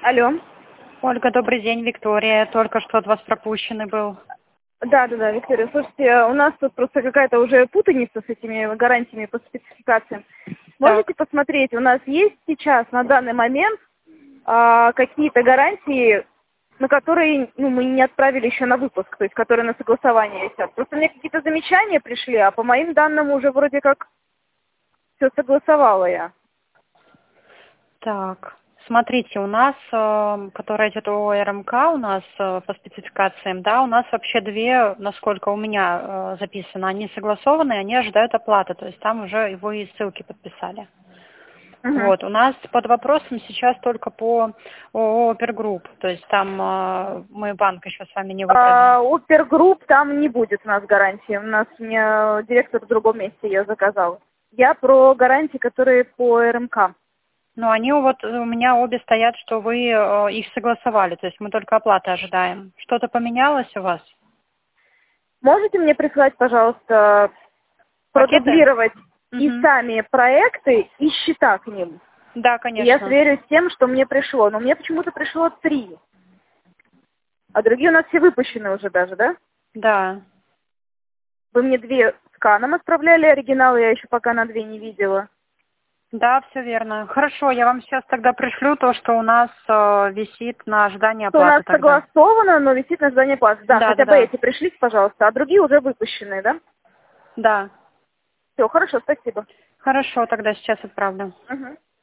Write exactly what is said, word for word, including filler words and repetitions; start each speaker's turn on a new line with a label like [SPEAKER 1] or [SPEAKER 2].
[SPEAKER 1] Алло.
[SPEAKER 2] Ольга, добрый день, Виктория. Только что от вас пропущенный был.
[SPEAKER 1] Да, да, да, Виктория. Слушайте, у нас тут просто какая-то уже путаница с этими гарантиями по спецификациям.
[SPEAKER 2] Так.
[SPEAKER 1] Можете посмотреть, у нас есть сейчас на данный момент а, какие-то гарантии, на которые ну, мы не отправили еще на выпуск, то есть которые на согласование висят. Просто мне какие-то замечания пришли, а по моим данным уже вроде как все согласовала я.
[SPEAKER 2] Так. Смотрите, у нас, э, которая идет о РМК, у нас э, по спецификациям, да, у нас вообще две, насколько у меня э, записано, они согласованы, они ожидают оплаты, то есть там уже его и ссылки подписали.
[SPEAKER 1] Угу.
[SPEAKER 2] Вот, у нас под вопросом сейчас только по ООО «Опергрупп», то есть там э, мы банк еще с вами не выбрали.
[SPEAKER 1] А, Опергрупп там не будет у нас гарантии. У нас мне директор в другом месте ее заказал. Я про гарантии, которые по РМК.
[SPEAKER 2] Но они вот у меня обе стоят, что вы э, их согласовали, то есть мы только оплаты ожидаем. Что-то поменялось у вас?
[SPEAKER 1] Можете мне прислать, пожалуйста,
[SPEAKER 2] Пакеты?
[SPEAKER 1] продублировать и
[SPEAKER 2] Угу.
[SPEAKER 1] сами проекты, и счета к ним?
[SPEAKER 2] Да,
[SPEAKER 1] И я
[SPEAKER 2] конечно.
[SPEAKER 1] сверюсь с тем, что мне пришло. Но мне почему-то пришло три. А другие у нас все выпущены уже даже, да?
[SPEAKER 2] Да.
[SPEAKER 1] Вы мне две сканом отправляли, оригиналы я еще пока на две не видела.
[SPEAKER 2] Да, все верно. Хорошо, я вам сейчас тогда пришлю то, что у нас э, висит на ожидании
[SPEAKER 1] Что у нас
[SPEAKER 2] оплаты тогда.
[SPEAKER 1] согласовано, но висит на ожидании платы. Да,
[SPEAKER 2] Да, да,
[SPEAKER 1] хотя бы
[SPEAKER 2] да.
[SPEAKER 1] эти пришлите, пожалуйста, а другие уже выпущенные, да?
[SPEAKER 2] Да.
[SPEAKER 1] Все, хорошо, спасибо.
[SPEAKER 2] Хорошо, тогда сейчас отправлю.
[SPEAKER 1] Угу.